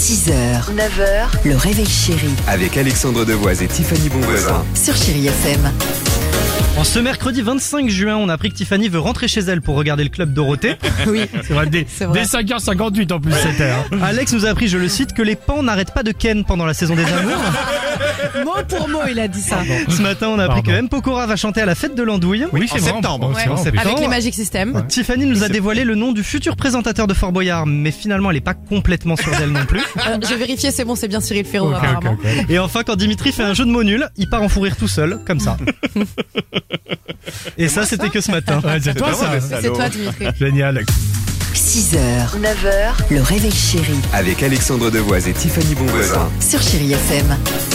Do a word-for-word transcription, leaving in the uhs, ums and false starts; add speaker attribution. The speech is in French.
Speaker 1: six heures, neuf heures, le réveil chéri
Speaker 2: Avec Alexandre Devoise et Tiffany Bonvoisin.
Speaker 1: sur Chéri F M.
Speaker 3: En ce mercredi vingt-cinq juin, on a appris que Tiffany veut rentrer chez elle pour regarder le club Dorothée.
Speaker 4: Oui,
Speaker 5: C'est vrai, dès,
Speaker 4: c'est vrai.
Speaker 5: dès cinq heures cinquante-huit en plus c'était. Hein.
Speaker 3: Alex nous a appris, je le cite, que les pans n'arrêtent pas de ken pendant la saison des amours.
Speaker 4: Mot pour mot, il a dit ça.
Speaker 3: Ce matin, on a appris
Speaker 5: Pardon.
Speaker 3: que M. Pokora va chanter à la fête de l'Andouille.
Speaker 5: Oui, c'est vrai.
Speaker 2: septembre.
Speaker 5: Oh, c'est
Speaker 4: Ouais.
Speaker 5: vrai, en plus.
Speaker 3: septembre.
Speaker 4: Avec les Magic System.
Speaker 3: Tiffany nous a dévoilé le nom du futur présentateur de Fort Boyard, mais finalement elle est pas complètement sûre d'elle non plus.
Speaker 4: Euh, J'ai vérifié, c'est bon, c'est bien Cyril Ferraud
Speaker 5: Ok, ok,
Speaker 4: apparemment.
Speaker 5: ok.
Speaker 3: Et enfin, quand Dimitri fait un jeu de mots nul, il part en fou rire tout seul, comme ça. Et ça, c'était que ce matin.
Speaker 5: Ouais, c'est toi ça.
Speaker 4: C'est toi Dimitri.
Speaker 5: Génial.
Speaker 1: six heures, neuf heures, le réveil chéri
Speaker 2: Avec Alexandre Devoise et Tiffany Bonvoisin.
Speaker 1: sur Chéri F M.